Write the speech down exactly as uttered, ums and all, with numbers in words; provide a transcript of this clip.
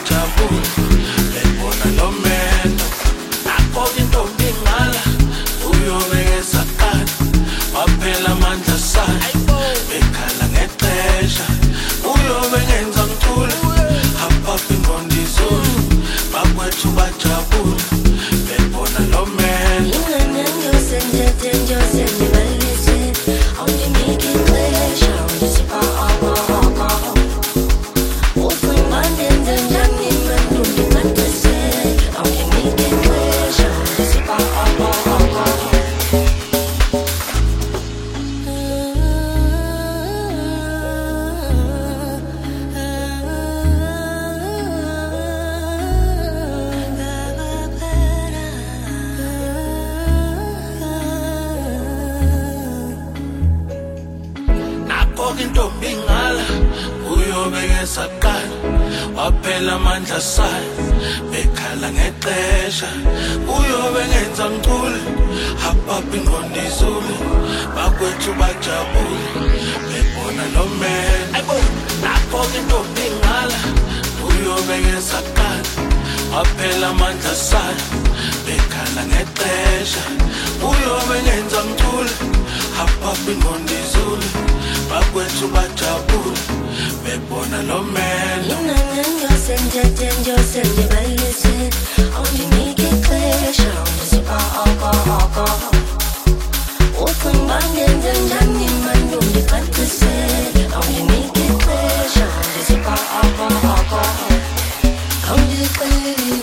bajabule bebona lo mendo. Nakho intombi ngala uyobekeza kani waphela amandla sakhe bekhala ngexesha uyobe ngenza ngithule hapaphi ingqondo izulu bakwethu bajabule bebona lo mendo. Intombi ngala uyobekeza kani waphela amandla sayo bekhala ngexesha uyobe ngenza ngicule hapaphi ingqondo izulu bakwethu bajabule bebona lo mendo. Nakho intombi ngala uyobekeza kani waphela amandla sayo bekhala ngexesha uyobe ngenza ngicule hapaphi ingqondo izulu bakwethu bajabule bebona lo mendo. Only